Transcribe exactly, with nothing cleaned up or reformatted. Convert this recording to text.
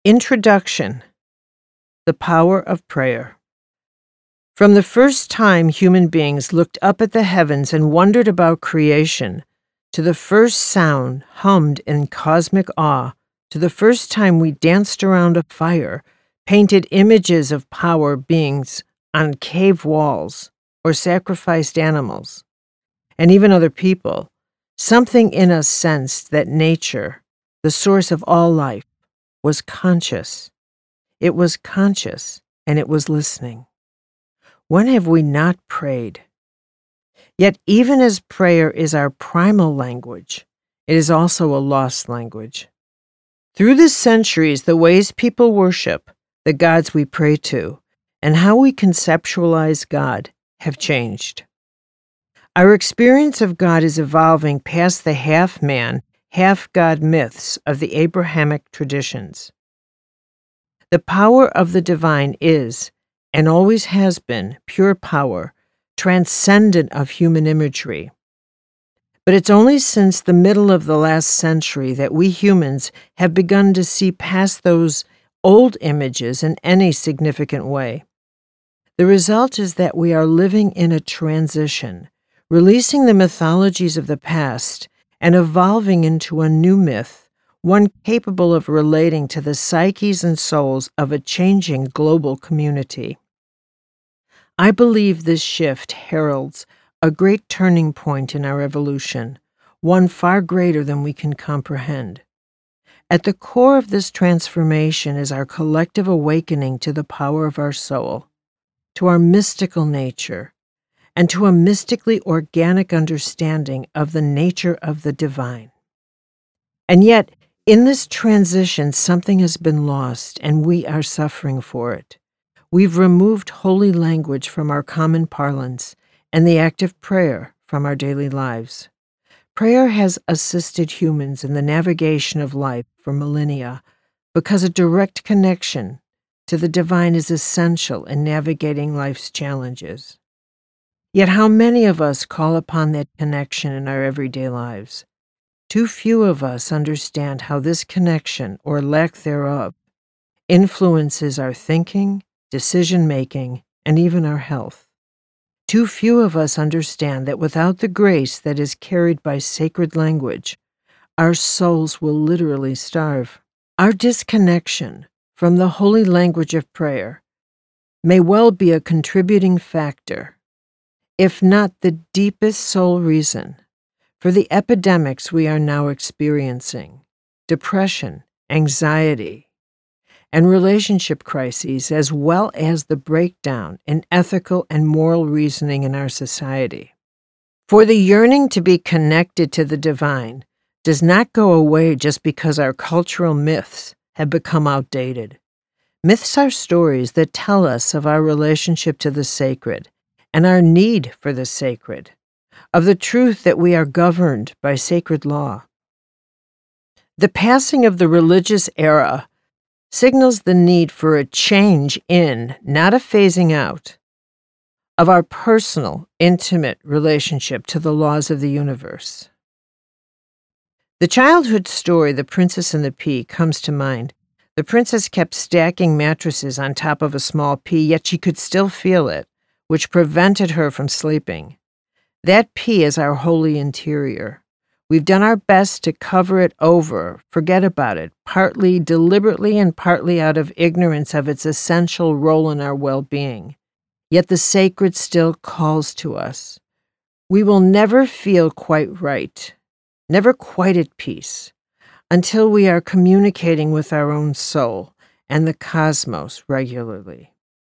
Introduction: The Power of Prayer. From the first time human beings looked up at the heavens and wondered about creation, to the first sound hummed in cosmic awe, to the first time we danced around a fire, painted images of power beings on cave walls, or sacrificed animals, and even other people, something in us sensed that nature, the source of all life, was conscious. It was conscious, and it was listening. When have we not prayed? Yet even as prayer is our primal language, it is also a lost language. Through the centuries, the ways people worship, the gods we pray to, and how we conceptualize God have changed. Our experience of God is evolving past the half-man, half-God myths of the Abrahamic traditions. The power of the divine is, and always has been, pure power, transcendent of human imagery. But it's only since the middle of the last century that we humans have begun to see past those old images in any significant way. The result is that we are living in a transition, releasing the mythologies of the past and evolving into a new myth, one capable of relating to the psyches and souls of a changing global community. I believe this shift heralds a great turning point in our evolution, one far greater than we can comprehend. At the core of this transformation is our collective awakening to the power of our soul, to our mystical nature, and to a mystically organic understanding of the nature of the divine. And yet, in this transition, something has been lost, and we are suffering for it. We've removed holy language from our common parlance and the act of prayer from our daily lives. Prayer has assisted humans in the navigation of life for millennia because a direct connection to the divine is essential in navigating life's challenges. Yet how many of us call upon that connection in our everyday lives? Too few of us understand how this connection, or lack thereof, influences our thinking, decision-making, and even our health. Too few of us understand that without the grace that is carried by sacred language, our souls will literally starve. Our disconnection from the holy language of prayer may well be a contributing factor, if not the deepest soul reason, for the epidemics we are now experiencing: depression, anxiety, and relationship crises, as well as the breakdown in ethical and moral reasoning in our society. For the yearning to be connected to the divine does not go away just because our cultural myths have become outdated. Myths are stories that tell us of our relationship to the sacred and our need for the sacred, of the truth that we are governed by sacred law. The passing of the religious era signals the need for a change in, not a phasing out, of our personal, intimate relationship to the laws of the universe. The childhood story, The Princess and the Pea, comes to mind. The princess kept stacking mattresses on top of a small pea, yet she could still feel it, which prevented her from sleeping. That pea is our holy interior. We've done our best to cover it over, forget about it, partly deliberately and partly out of ignorance of its essential role in our well-being. Yet the sacred still calls to us. We will never feel quite right, never quite at peace, until we are communicating with our own soul and the cosmos regularly.